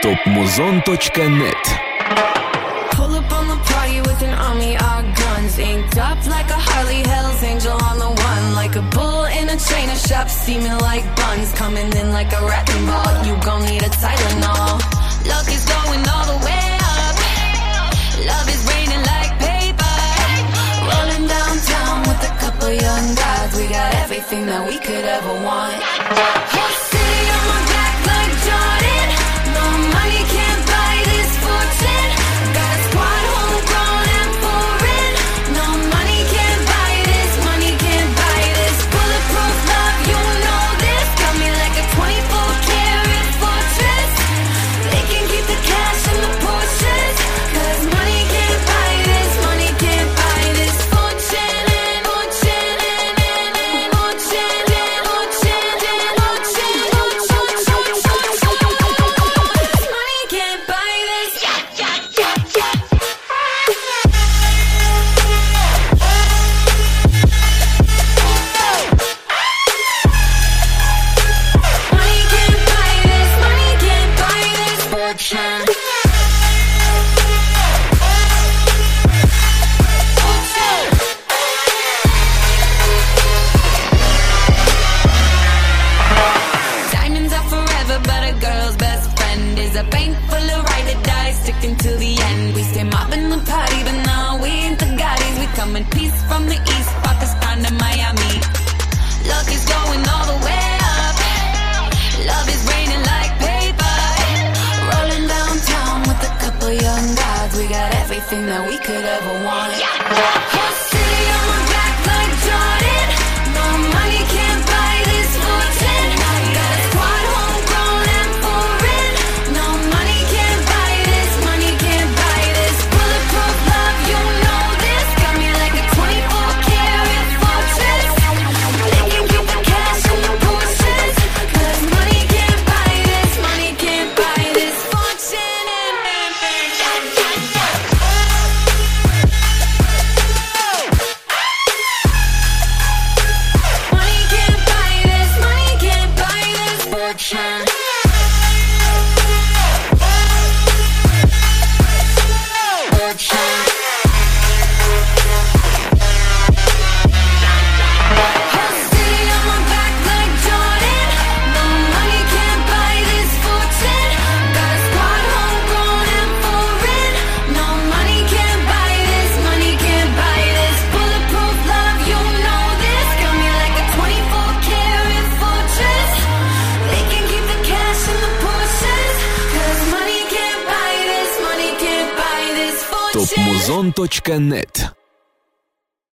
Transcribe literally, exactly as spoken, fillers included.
топ музон точка нет. Pull up on the party with an army, our guns inked up like a Harley, Hell's Angel on the one, like a bull in a trainer shop, steaming like buns, coming in like a wrecking ball. You gon' need a Tylenol. Luck is going all the way up. Love is raining like paper. Rolling downtown with a couple young guys. We got everything that we could ever want. Whole city on my back like Jordan. No money can't buy this fortune. Got a squad homegrown and foreign. No money can't buy this, money can't buy this. Bulletproof love, you know this. Got me like a twenty-four karat fortress. They can keep the cash and the Porsches, cause money can't buy this, money can't buy this. Fortune and fortune and and fortune and fortune and fortune, money can't buy this. Yeah, yeah, yeah, yeah. Money can't buy this, money can't buy this. Fortune. Diamonds are forever, but a girl's best friend is a bank full of ride or die, sticking to the end. We stay mobbing the party, but now we ain't the Gaudis. We come in peace from the east, Pakistan to Miami. Luck is going all the way up. Love is raining like paper. Rolling downtown with a couple young guys. We got everything that we could ever want. Whole city on my back like Jordan. No money can't buy this fortune. Got a squad homegrown and foreign. No money can't buy this, money can't buy this. Bulletproof love, you know this. Got me like a twenty-four karat fortress. They can keep the cash and the Porsches, cause money can't buy this, money can't buy this. Fortune and and and yeah, yeah, yeah. Money can't buy this, money can't buy this. Fortune. Fortune. Whole city on my back like Jordan. No money can't buy this fortune. Got a squad homegrown and foreign. No money can't buy this, money can't buy this. Bulletproof love, you know this. Got me like a twenty-four karat fortress. They can keep the cash and the Porsches, cause money can't buy this, money can't buy this. топ Fortune. музон точка нет.